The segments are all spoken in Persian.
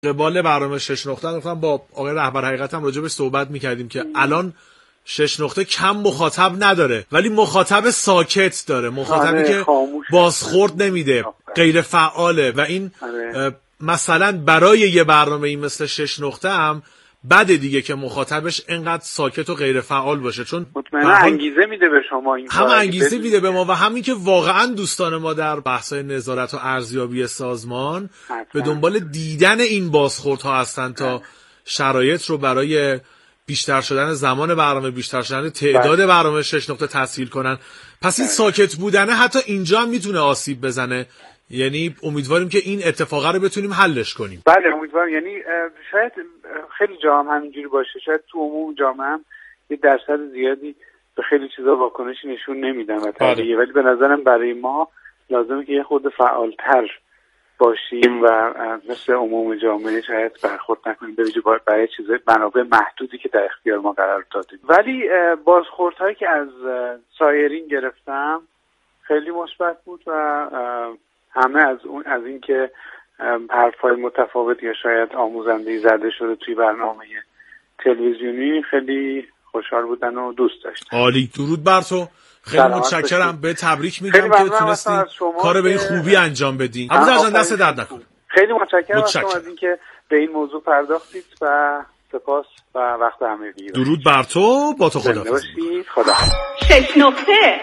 قبال برنامه 6 نقطه گفتم با آقای رهبر حقیقتم راجع به صحبت می‌کردیم که الان 6 نقطه کم مخاطب نداره ولی مخاطب ساکت داره، مخاطبی که بازخورد نمیده، غیر فعاله و این مثلا برای یه برنامه این مثل 6 نقطه هم بده دیگه که مخاطبش انقدر ساکت و غیر فعال باشه، چون مطمئنا انگیزه میده به شما، این هم انگیزه میده به ما و همین که واقعا دوستان ما در بحث‌های نظارت و ارزیابی سازمان به دنبال دیدن این بازخوردها هستن تا شرایط رو برای بیشتر شدن زمان برنامه، بیشتر شدن تعداد برنامه 6 نقطه تسهیل کنن. پس این ساکت بودنه حتی اینجا هم میتونه آسیب بزنه، یعنی امیدواریم که این اتفاقه رو بتونیم حلش کنیم. بله امیدوارم، یعنی شاید خیلی جا هم همینجوری باشه، شاید تو عموم جامعه هم یه درصد زیادی به خیلی چیزا واکنشی نشون نمیدن و طبیعیه، ولی به نظرم برای ما لازمه که یه خورده فعالتر باشیم و مثل عموم جامعه شاید برخورد نکنیم به ویژه برای چیزای منابع محدودی که در اختیار ما قرار دادیم. ولی بازخوردهایی که از سایرین گرفتم خیلی مثبت بود و همه از این که حرفای متفاوت یا شاید آموزنده‌ای زده شده توی برنامه تلویزیونی خیلی خوشحال بودن و دوست داشتن. عالی، درود بر تو. خیلی متشکرم، به تبریک میگم که تونستی کار به این خوبی انجام بدی. ابوذر جان دست درد نکنه. خیلی متشکرم از شما از اینکه به این موضوع پرداختید و سپاس و وقت همگی. درود بر تو، با تو خدا. خدا. 6 نقطه.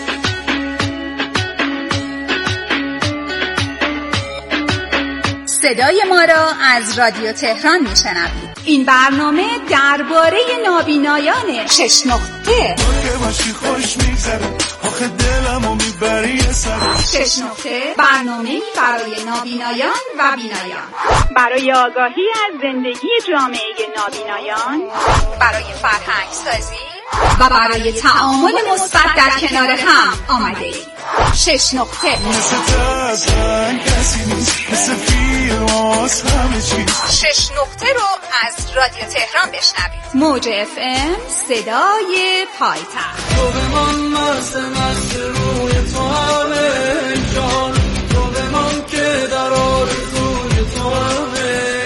صدای ما را از رادیو تهران میشنوید. این برنامه درباره نابینایان 6 نقطه. 6 نقطه برنامه‌ای برای نابینایان و بینایان، برای آگاهی از زندگی جامعه نابینایان، برای فرهنگ سازی و برای تعامل مثبت در کنار هم آمده ایم. 6 نقطه. 6 نقطه رو از رادیو تهران بشنوید. موج FM، صدای پایتخت. تو بمان مست روی تو همه جان، تو بمان که در آرزوی تو همه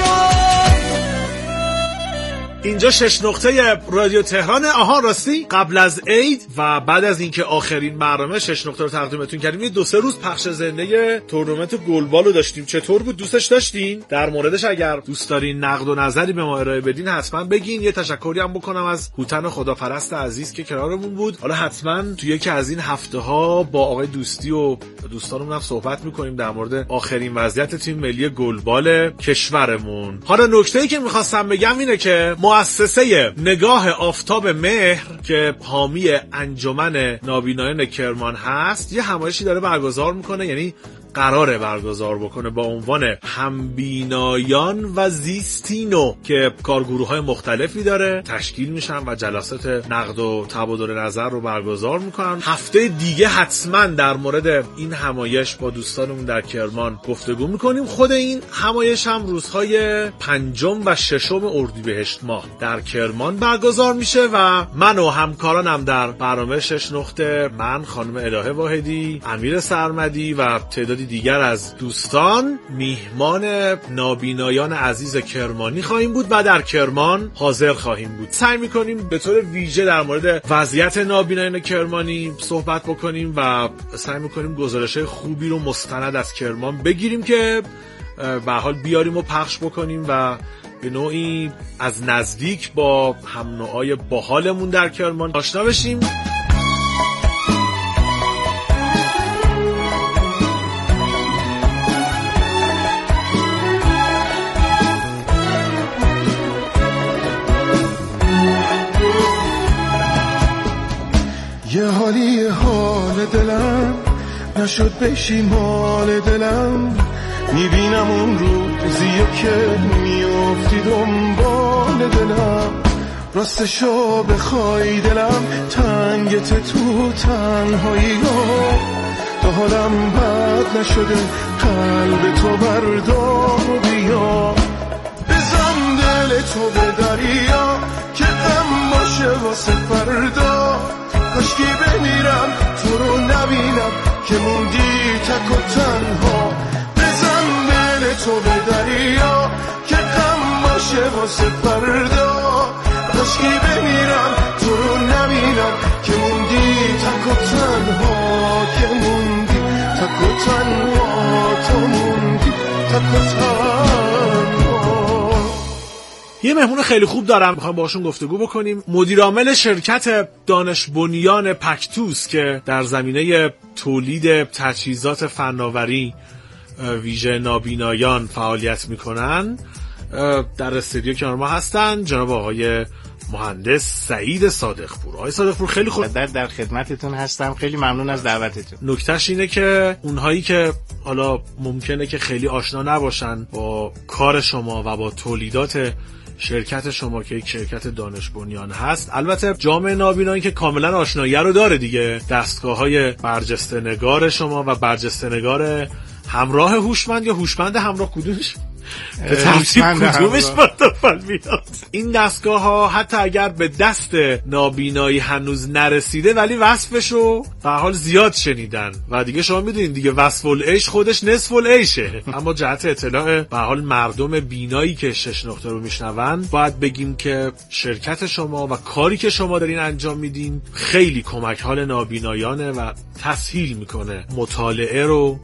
اینجا 6 نقطه رادیو تهران. آها راستی قبل از عید و بعد از اینکه آخرین برنامه 6 نقطه رو تقدیمتون کردیم، یه 2-3 روز پخش زنده تورنمنت گلبال رو داشتیم. چطور بود؟ دوستش داشتین؟ در موردش اگر دوست دارین نقد و نظری به ما ارائه بدین حتما بگین. یه تشکری هم بکنم از هوتن خداپرست عزیز که کنارمون بود. حالا حتما توی یکی از این هفته‌ها با آقای دوستی و دوستانمون هم صحبت می‌کنیم در مورد آخرین وضعیت تیم ملی گلبال کشورمون. حالا نکته‌ای که می‌خواستم بگم اینه که مؤسسه نگاه آفتاب مهر که حامی انجمن نابینایان کرمان هست یه همایشی داره برگزار میکنه، یعنی قراره برگزار بکنه با عنوان همبینایان و زیستینو که کارگروه‌های مختلفی داره تشکیل میشن و جلسات نقد و تبادل نظر رو برگزار میکنن. هفته دیگه حتما در مورد این همایش با دوستانمون در کرمان گفتگو میکنیم. خود این همایش هم روزهای 5 و 6 اردیبهشت ماه در کرمان برگزار میشه و من و همکارانم در برنامه 6 نقطه، من خانم الهه واحدی، امیر سرمدی و تعدادی دیگر از دوستان میهمان نابینایان عزیز کرمانی خواهیم بود و در کرمان حاضر خواهیم بود. سعی میکنیم به طور ویژه در مورد وضعیت نابینایان کرمانی صحبت بکنیم و سعی میکنیم گزارش‌های خوبی رو مستند از کرمان بگیریم که به حال بیاریم و پخش بکنیم و به نوعی از نزدیک با هم نوعای باحالمون در کرمان آشنا بشیم. یه حالی حال دلم نشد بشی مال دلم، میبینم اون روزیو که میافتی دنبال دلم، راستشو بخوای دلم تنگت تو تنهایی ها، تا حالم بد نشده قلب تو بردار بیا، بزن دل تو به دریا که غم باشه واسه فردا، کاشکی بمیرم تو رو نبینم که موندی تک و تنها، بزن دل تو به دریا میشه واسه فردا. کاشکی بمیرم تو رو نبینم که موندی تک و تنها، که موندی تک و تنها، تو موندی تک و تنها. یه مهمون خیلی خوب دارم میخوام باشون گفتگو بکنیم. مدیرعامل شرکت دانش بنیان پکتوس که در زمینه تولید تجهیزات فناوری ویژه نابینایان فعالیت میکنن در استودیو کنار ما هستن، جناب آقای مهندس سعید صادقپور. آقای صادقپور خیلی خوب در خدمتتون هستم، خیلی ممنون از دعوتتون. نکتهش اینه که اونهایی که حالا ممکنه که خیلی آشنا نباشن با کار شما و با تولیدات شرکت شما که یک شرکت دانش بنیان هست، البته جامعه نابینایی که کاملا آشنایی رو داره دیگه، دستگاه‌های برجسته نگار شما و برجسته نگار همراه هوشمند یا هوشمند همراه کدومش؟ به ترتیب کدومش متفاوت میاد؟ این دستگاه ها حتی اگر به دست نابینایی هنوز نرسیده ولی وصفشو به حال زیاد شنیدن و دیگه شما میدونید دیگه وصف العیش خودش نصف العیشه. اما جهت اطلاع به حال مردم بینایی که 6 نقطه رو میشنون باید بگیم که شرکت شما و کاری که شما دارین انجام میدین خیلی کمک حال نابینایانه و تسهیل میکنه مطالعه رو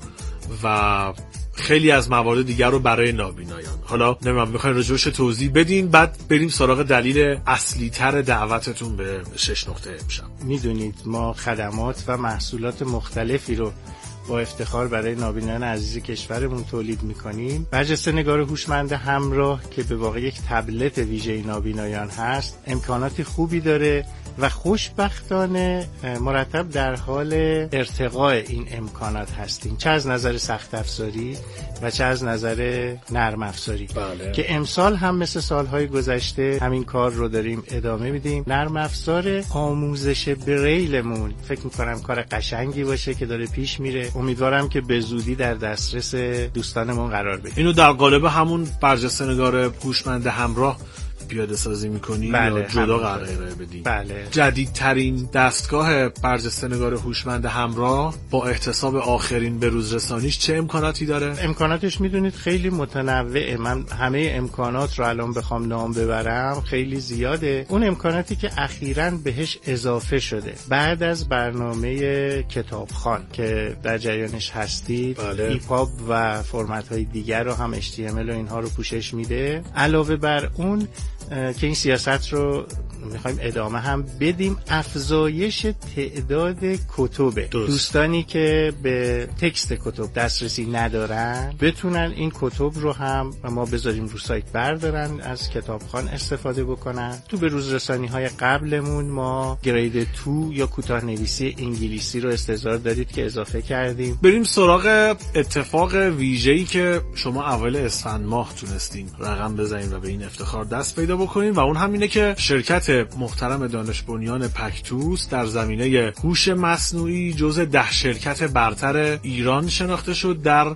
و خیلی از موارد دیگر رو برای نابینایان. حالا نمیدونم میخواین راجعش توضیح بدین بعد بریم سراغ دلیل اصلی تر دعوتتون به 6 نقطه امشب. میدونید ما خدمات و محصولات مختلفی رو با افتخار برای نابینایان عزیز کشورمون تولید میکنیم. برجسته نگار هوشمند همراه که به واقع یک تبلت ویژه نابینایان هست، امکاناتی خوبی داره و خوشبختانه مرتب در حال ارتقاء این امکانات هستیم، چه از نظر سخت افزاری و چه از نظر نرم افزاری. بله. که امسال هم مثل سالهای گذشته همین کار رو داریم ادامه میدیم. نرم افزار آموزش بریلمون فکر میکنم کار قشنگی باشه که داره پیش میره. امیدوارم که به زودی در دسترس دوستانمون قرار بگیره. اینو در قالب همون برجسته نگار هوشمند همراه پیاده سازی میکنی؟ بله، یا جدا قرار بدی؟ بله. جدیدترین دستگاه برجسته نگار هوشمند همراه با احتساب آخرین بروز رسانیش چه امکاناتی داره؟ امکاناتش میدونید خیلی متنوعه. من همه امکانات رو الان بخوام نام ببرم خیلی زیاده. اون امکاناتی که اخیراً بهش اضافه شده بعد از برنامه کتابخوان که در جریانش هستید، بله. ایپاب و فرمت های دیگر رو هم HTML و اینها رو پوشش میده. علاوه بر اون که این سیاست رو میخوایم ادامه هم بدیم، افزایش تعداد کتب. دوستانی که به تکست کتب دسترسی ندارن بتونن این کتب رو هم ما بذاریم رو سایت بردارن، از کتابخوان استفاده بکنن. تو به روز رسانی های قبلمون ما گرید 2 یا کوتاه نویسی انگلیسی رو استحضار دارید که اضافه کردیم. بریم سراغ اتفاق ویژه‌ای که شما اول اسفند ماه تونستین رقم بزنید و به این افتخار دست پیدا بکنین و اون همینه که شرکت محترم دانش بنیان پکتوس در زمینه هوش مصنوعی جزو 10 شرکت برتر ایران شناخته شد در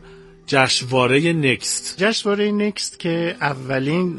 جشنواره نکست. جشنواره نکست که اولین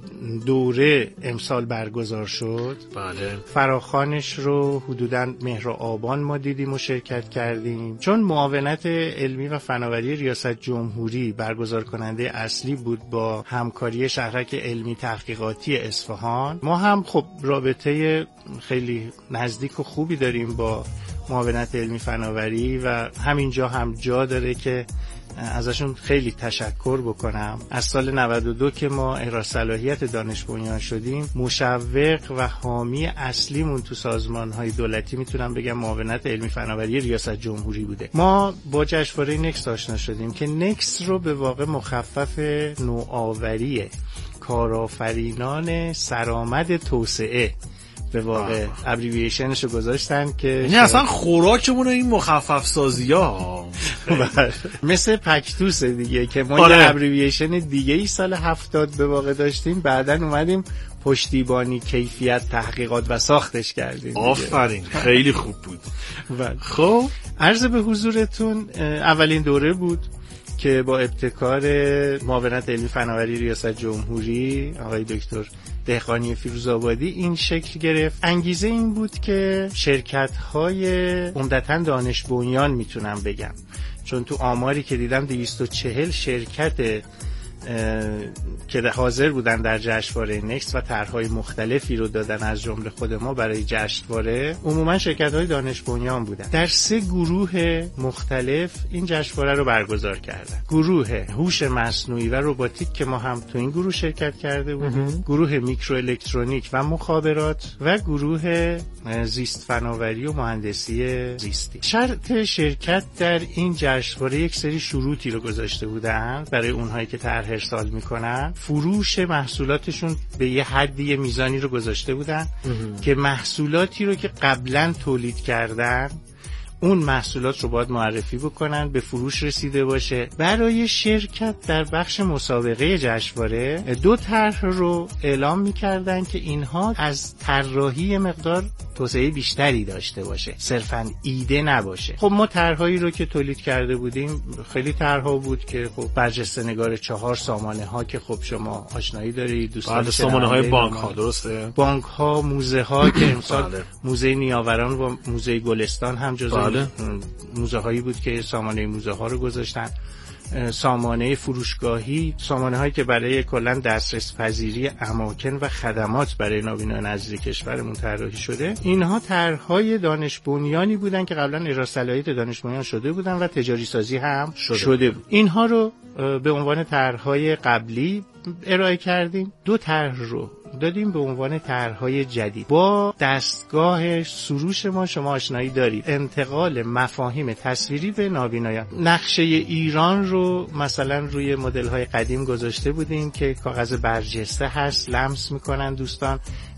دوره امسال برگزار شد. بله. فراخوانش رو حدوداً مهر و آبان ما دیدیم و شرکت کردیم. چون معاونت علمی و فناوری ریاست جمهوری برگزار کننده اصلی بود با همکاری شهرک علمی تحقیقاتی اصفهان، ما هم خب رابطه خیلی نزدیک و خوبی داریم با معاونت علمی فناوری و همینجا هم جا داره که ازشون خیلی تشکر بکنم. از سال 92 که ما احراز صلاحیت دانش بنیان شدیم، مشوق و حامی اصلیمون تو سازمان‌های دولتی میتونم بگم معاونت علمی فناوری ریاست جمهوری بوده. ما با جشنواره نکست آشنا شدیم که نکست رو به واقع مخفف نوآوری کارآفرینان سرآمد توسعه به واقع ابریویشنشو گذاشتن که یعنی اصلا خوراکمون این مخفف سازی‌ها مثل پکتوس دیگه که ما یه ابریویشن دیگه ای سال 70 به واقع داشتیم، بعدن اومدیم پشتیبانی کیفیت تحقیقات و ساختش کردیم. آفرین، خیلی خوب بود. خب عرض به حضورتون اولین دوره بود که با ابتکار معاونت علمی فناوری ریاست جمهوری آقای دکتر دهقانی فیروزآبادی این شکل گرفت. انگیزه این بود که شرکت‌های عمدتاً دانش بنیان میتونم بگم، چون تو آماری که دیدم 240 شرکت که حاضر بودن در جشنواره نکست و طرح‌های مختلفی رو دادن از جمله خود ما برای جشنواره، عموما شرکت‌های دانش بنیان بودن. در 3 گروه مختلف این جشنواره رو برگزار کردن. گروه هوش مصنوعی و رباتیک که ما هم تو این گروه شرکت کرده بودیم، گروه میکرو الکترونیک و مخابرات و گروه زیست فناوری و مهندسی زیستی. شرط شرکت در این جشنواره یک سری شروطی رو گذاشته بودن برای اونهایی که طرح ارسال میکنن. فروش محصولاتشون به یه حدی، یه میزانی رو گذاشته بودن که محصولاتی رو که قبلا تولید کردن اون محصولات رو باید معرفی بکنن، به فروش رسیده باشه. برای شرکت در بخش مسابقه جشنواره 2 طرح رو اعلام می‌کردن که اینها از طراحی مقدار توسعه بیشتری داشته باشه، صرفاً ایده نباشه. خب ما طرحایی رو که تولید کرده بودیم خیلی طرح‌ها بود که خب برجسته‌نگار 4 سامانه‌ها که خب شما آشنایی دارید دوستان، سامانه‌های بانک‌ها، درسته؟ بانک‌ها، موزه‌ها که امسال موزه نیاوران و موزه گلستان هم جزو موزه هایی بود که سامانه موزه ها رو گذاشتن. سامانه فروشگاهی، سامانه هایی که برای کلا دسترس پذیری اماکن و خدمات برای نابینایان عزیز کشورمون طراحی شده. اینها طرح‌های دانش بنیانی بودن که قبلا اجرا صلاحیت دانش بنیان شده بودن و تجاری سازی هم شده بود. اینها رو به عنوان طرح‌های قبلی ارائه کردیم. 2 طرح رو دادیم به عنوان طرح‌های جدید. با دستگاه سروش ما شما آشنایی دارید. انتقال مفاهیم تصویری به نابینایان. نقشه ایران رو مثلا روی مدل‌های قدیم گذاشته بودیم که کاغذ برجسته هست، لمس می‌کنن دوستان،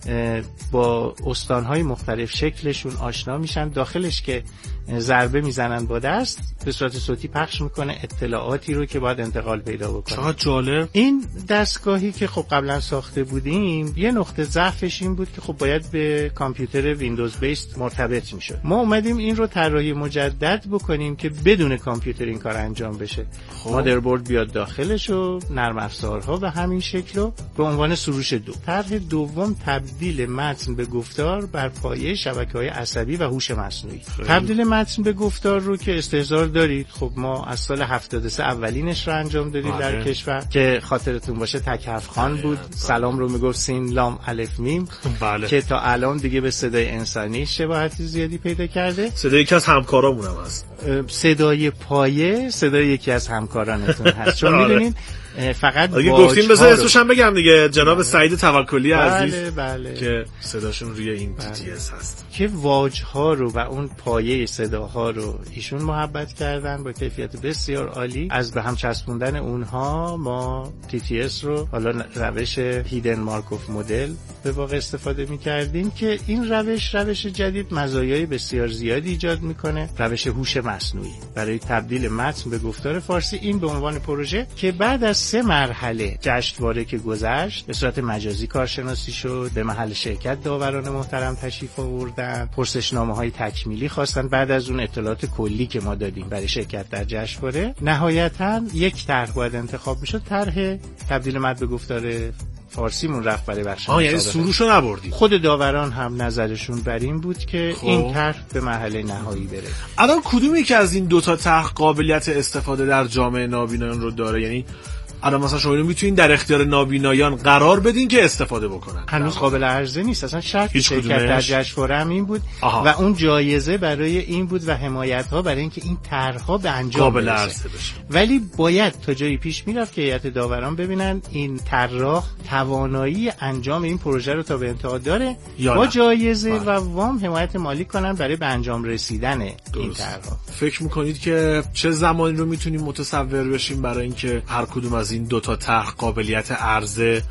با استان‌های مختلف شکلشون آشنا میشن. داخلش که ضربه میزنن با دست به صورت صوتی پخش میکنه اطلاعاتی رو که باید انتقال پیدا بکنه. چقدر جالب. این دستگاهی که خب قبلا ساخته بودیم یه نقطه ضعفش این بود که خب باید به کامپیوتر ویندوز بیس مرتبط میشد. ما اومدیم این رو طراحی مجدد بکنیم که بدون کامپیوتر این کار انجام بشه. مادربرد بیاد داخلش و نرم افزارها به همین شکل رو به عنوان سروش 2. طرح دوم تبدیل متن به گفتار بر پایه شبکه‌های عصبی و هوش مصنوعی. تبدیل متن به گفتار رو که استحضار دارید، خب ما از سال 73 اولینش رو انجام دادیم در کشور که خاطرتون باشه تک حرف خوان بود. سلام رو میگفت سین لام الف میم که تا الان دیگه به صدای انسانی شباهتی زیادی پیدا کرده. صدای یکی از همکارامون هم هست. صدای پایه صدای یکی از همکارانتون هست. چون میدونین فقط گفتیم بذار اسمش هم بگم دیگه، جناب سعید توکلی عزیز بله. که صداشون روی این TTS هست که واجها رو و اون پایه صداها رو ایشون محبت کردن با کیفیت بسیار عالی. از به هم چسبوندن اونها ما TTS رو حالا روش هیدن مارکوف مدل به واقع استفاده می‌کردیم که این روش جدید مزایای بسیار زیادی ایجاد میکنه. روش هوش مصنوعی برای تبدیل متن به گفتار فارسی، این به عنوان پروژه که بعد از 3 مرحله جشنواره که گذشت به صورت مجازی کارشناسی شد، به محل شرکت داوران محترم تشریف آوردن، پرسشنامه‌های تکمیلی خواستن. بعد از اون اطلاعات کلی که ما دادیم برای شرکت در جشنواره، نهایتاً یک طرح باید انتخاب میشد. طرح تبدیل متن به گفتار فارسیمون رفت برای بخش یعنی سروشو نبردی. خود داوران هم نظرشون بر این بود که این طرح به مرحله نهایی بره. الان کدومی که از این 2 تا طرح قابلیت استفاده در جامعه نابینایان رو داره؟ یعنی الان مثلا شما میتونین در اختیار نابینایان قرار بدین که استفاده بکنن. هنوز قابل عرضه نیست اصلا. شرط شرکت در جشنواره هم این بود و اون جایزه برای این بود و حمایت‌ها برای اینکه این طرح‌ها به انجام قابل عرضه بشه. ولی باید تا جایی پیش میرفت که هیئت داوران ببینن این طراح توانایی انجام این پروژه رو تا به انتها داره با جایزه و وام حمایت مالی کنن برای به انجام رسیدن این طرح‌ها. فکر می‌کنید که چه زمانی رو میتونیم متصور بشیم برای اینکه هر کدوم از این 2 تا طرح قابلیت عرضه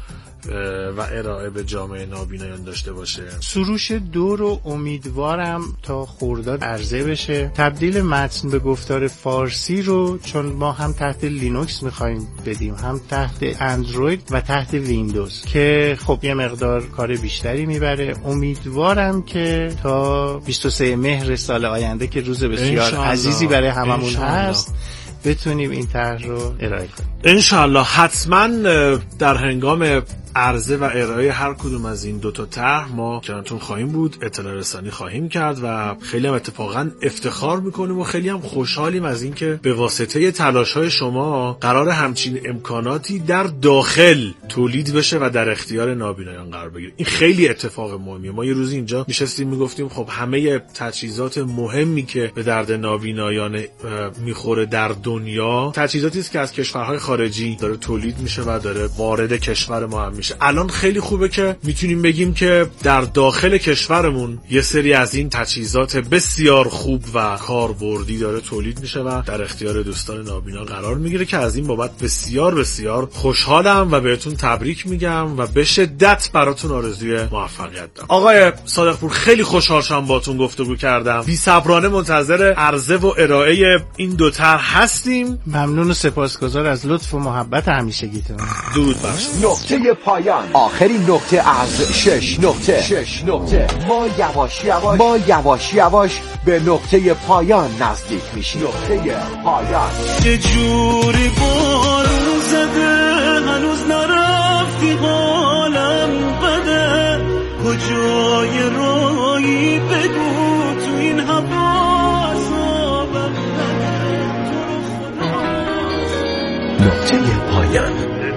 و ارائه به جامعه نابینایان داشته باشه؟ سروش 2 رو امیدوارم تا خرداد عرضه بشه. تبدیل متن به گفتار فارسی رو چون ما هم تحت لینوکس میخوایم بدیم، هم تحت اندروید و تحت ویندوز که خب یه مقدار کار بیشتری میبره. امیدوارم که تا 23 مهر سال آینده که روز بسیار عزیزی برای هممون هست بتونیم این طرح رو ارائه کنیم. انشالله. حتما در هنگام عرضه و ارائه هر کدوم از این دوتا طرح ما کنارتون خواهیم بود، اطلاع رسانی خواهیم کرد و خیلی هم اتفاقا افتخار میکنیم و خیلی هم خوشحالیم از اینکه به واسطه تلاش‌های شما قرار همچین امکاناتی در داخل تولید بشه و در اختیار نابینایان قرار بگیره. این خیلی اتفاق مهمیه. ما یه روز اینجا نشستیم میگفتیم خب همه تجهیزات مهمی که به درد نابینایان میخوره در دنیا تجهیزاتی است که از کشورهای خارجی داره تولید میشه و داره وارد کشور ما هم میشه. الان خیلی خوبه که میتونیم بگیم که در داخل کشورمون یه سری از این تجهیزات بسیار خوب و کاربردی داره تولید میشه و در اختیار دوستان نابینا قرار میگیره که از این بابت بسیار بسیار خوشحالم و بهتون تبریک میگم و به شدت براتون آرزوی موفقیت دارم. آقای صادقپور خیلی خوشحال شدم باهاتون گفتگو کردم. بی‌صبرانه منتظر عرضه و ارائه این دو طرح هستیم. ممنون و سپاسگزار از لطف و محبت همیشگیتون. درود بر شما. نقطه پایان، آخرین نقطه از 6 نقطه. ما یواش یواش به نقطه پایان نزدیک میشیم. نقطه پایان. یه جوری بارون زده هنوز نرفتی حالم بده، کجای رایی بگو تو این هوا عذابم بده، تو رو خدا. نقطه پایان.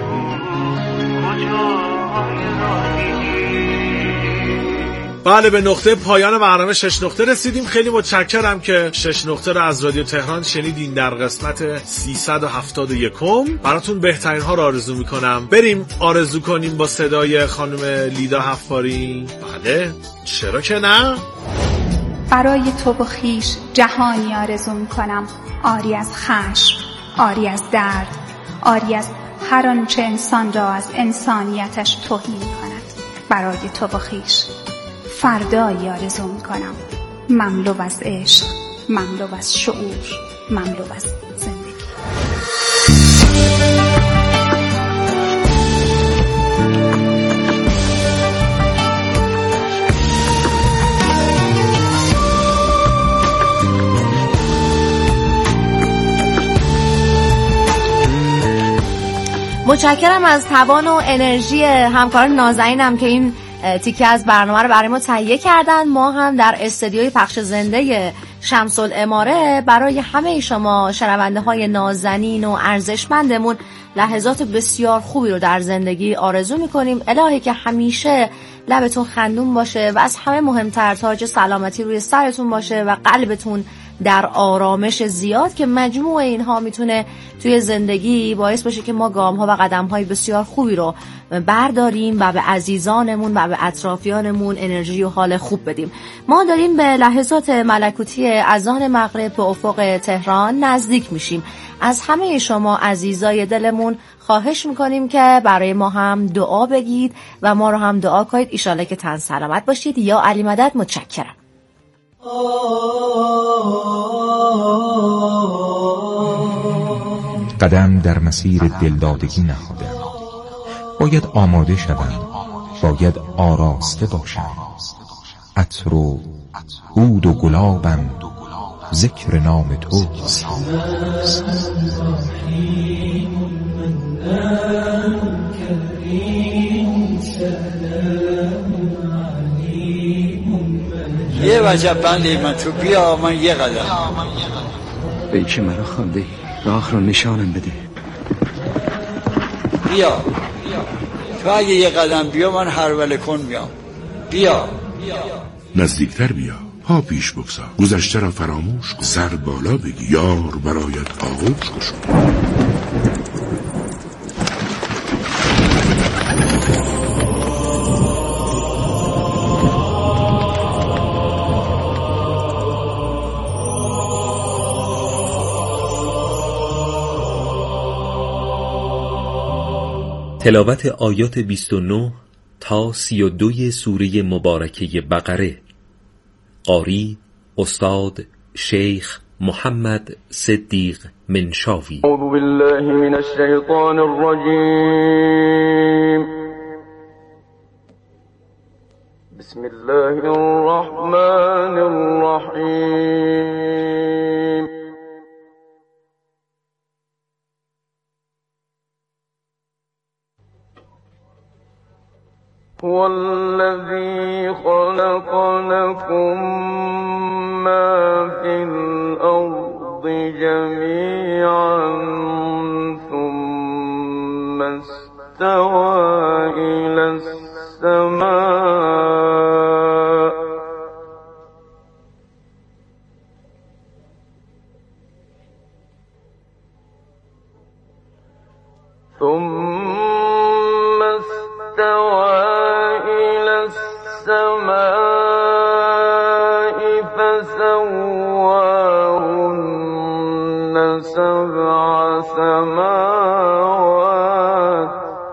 بله به نقطه پایان برنامه 6 نقطه رسیدیم. خیلی متشکرم که 6 نقطه رو از رادیو تهران شنیدین در قسمت 371. براتون بهترین ها رو آرزو میکنم. بریم آرزو کنیم با صدای خانم لیدا حفاری. بله چرا که نه؟ برای تو و خویش جهانی آرزو میکنم، آری از خشم، آری از درد، آری از هر آنچه انسان را از انسانیتش توهین میکند. برای تو و خویش فردایی آرزو میکنم، مملو از عشق، مملو از شعور، مملو از زندگی. متشکرم از توان و انرژی همکار نازنینم که این تیکه از برنامه رو برای ما تهیه کردن. ما هم در استودیوی پخش زنده شمس العماره برای همه شما شنونده های نازنین و ارزشمندمون لحظات بسیار خوبی رو در زندگی آرزو میکنیم. الهی که همیشه لبتون خندون باشه و از همه مهمتر تاج سلامتی روی سرتون باشه و قلبتون در آرامش زیاد، که مجموع اینها میتونه توی زندگی باعث باشه که ما گام‌ها و قدم‌های بسیار خوبی رو برداریم و به عزیزانمون و به اطرافیانمون انرژی و حال خوب بدیم. ما داریم به لحظات ملکوتی اذان مغرب به افق تهران نزدیک میشیم. از همه شما عزیزای دلمون خواهش میکنیم که برای ما هم دعا بگید و ما رو هم دعا کنید ایشالله که تن سلامت باشید. یا علی مدد. متشکرم. قدم در مسیر دلدادگی نهادم، باید آماده شوم، باید آراسته باشم. عطر و عود و گلابم ذکر نام توست. یه وجب بندی من تو بیا من یه قدم ای که مرا خونده راه رو نشانم بده. بیا تو اگه یه قدم بیا من هر وله کن میام. بیا نزدیکتر بیا، پا پیش بگذار، گذشته را فراموش کن، سر بالا بگی، یار برایت آغوش گشود. تلاوت آیات 29 تا 32 سوره مبارکه بقره. قاری استاد شیخ محمد صدیق منشاوی. اعوذ بالله من الشیطان الرجیم. بسم الله الرحمن الرحیم. هو الذي خلق لكم ما في الأرض جميعا ثم استوى إلى السماء فسواهن سبع سماوات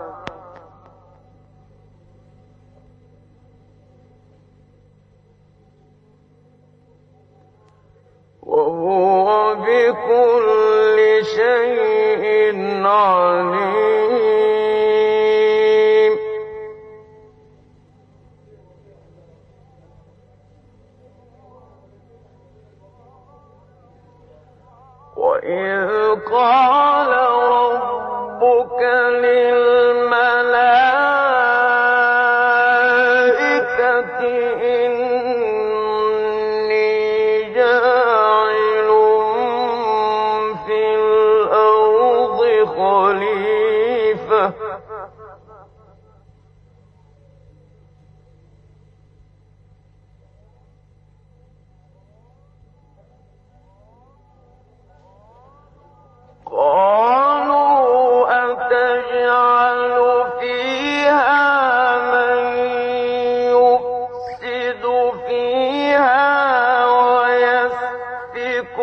وهو بكل شيء عليم. وإذ قال ربك للملائكة إني جاعل في الأرض خليفة قالوا أتجعل فيها من يفسد فيها ويسفك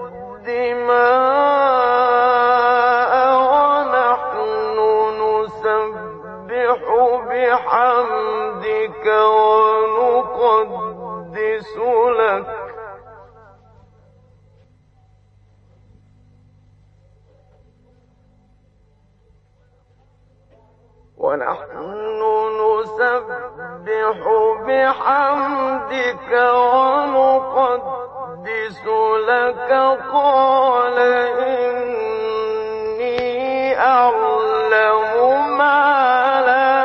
الدماء ونحن نسبح بحمدك ونقدس لك قال إني أعلم ما لا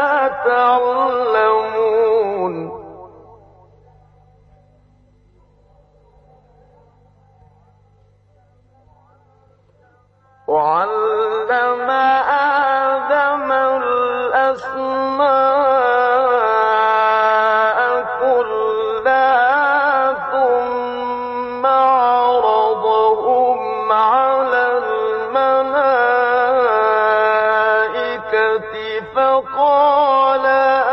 تعلمون. وعلم آدم الأسماء كلها ثم عرضهم على الملائكة فقال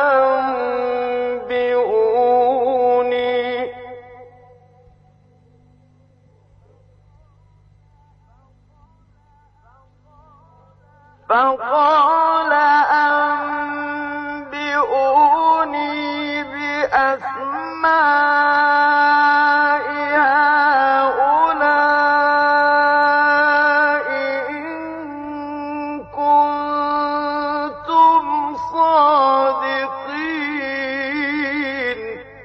أنبئوني بأسماء هؤلاء إن كنتم صادقين.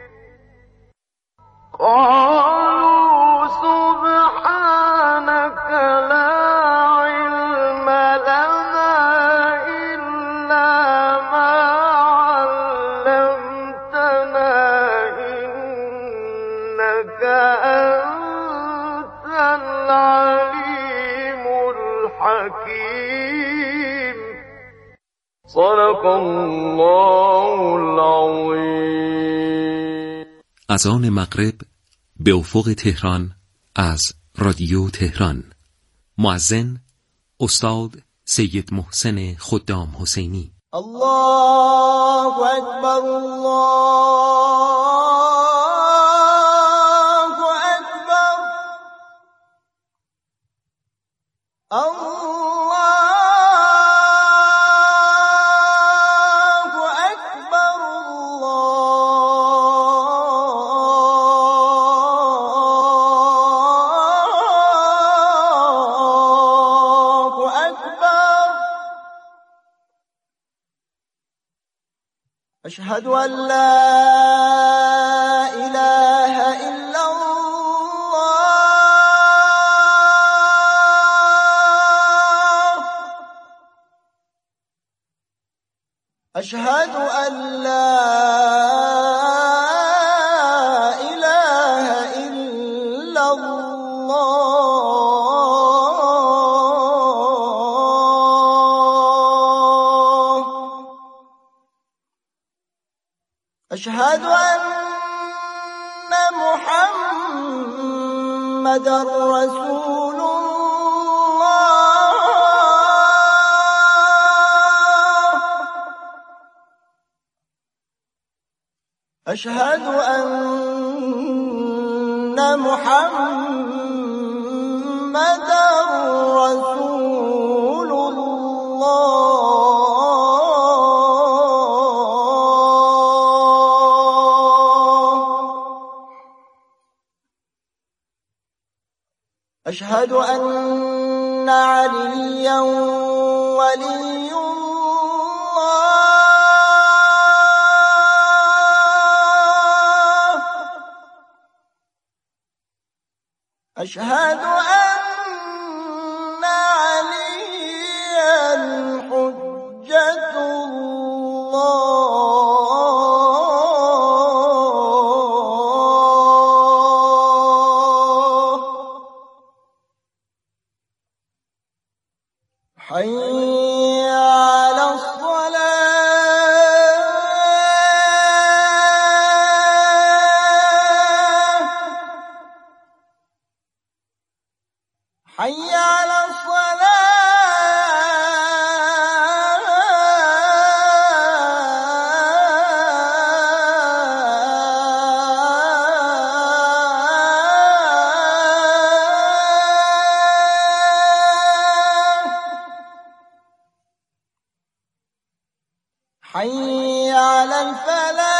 قالوا سبحانك لا علم لنا إلا ما علمتنا إنك أنت العليم الحكيم. صدق الله العظيم. اذان مغرب به افق تهران از رادیو تهران. مؤذن استاد سید محسن خدام حسینی. الله اکبر الله اکبر أشهد أن لا إله إلا الله أشهد أن لا إله إلا الله أشهد أن محمدًا رسول أشهد أن محمدًا رسول الله أشهد أن عليًّا ولي أشهد أن عليا حجة الله حي على حي على حي على الفلاح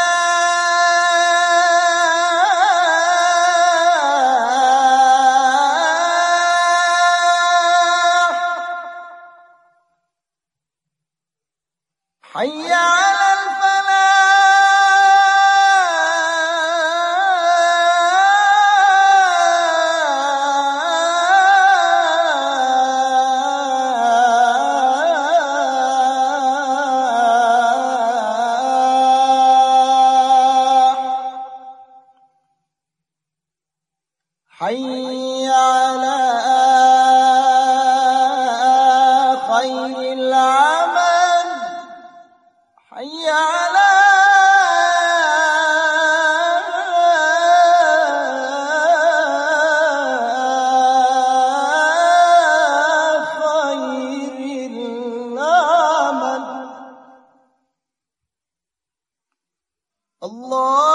حي على حي على خير العمل حي على خير العمل الله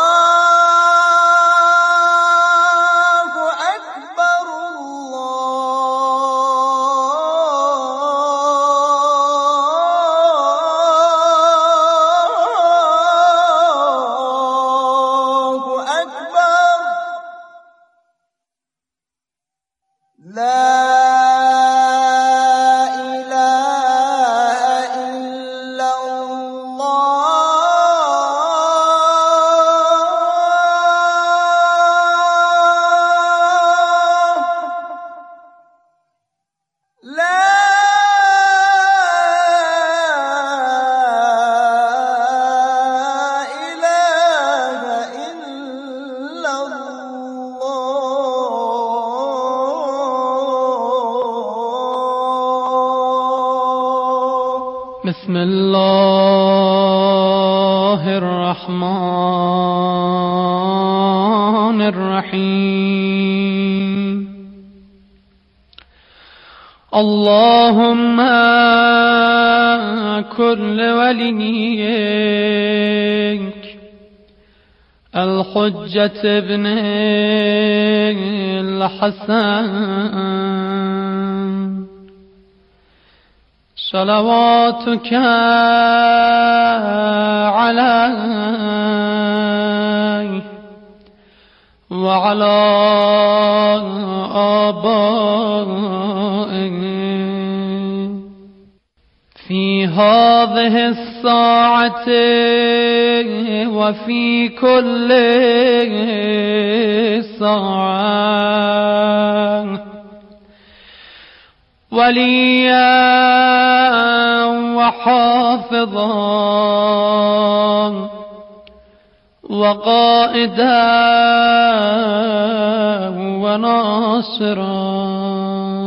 بسم الله الرحمن الرحيم اللهم كن لوليك الحجة ابن الحسن صلواتك عليه وعلى آبائه في هذه الساعة وفي كل ساعة وليا وحافظا وقائدا وناصرا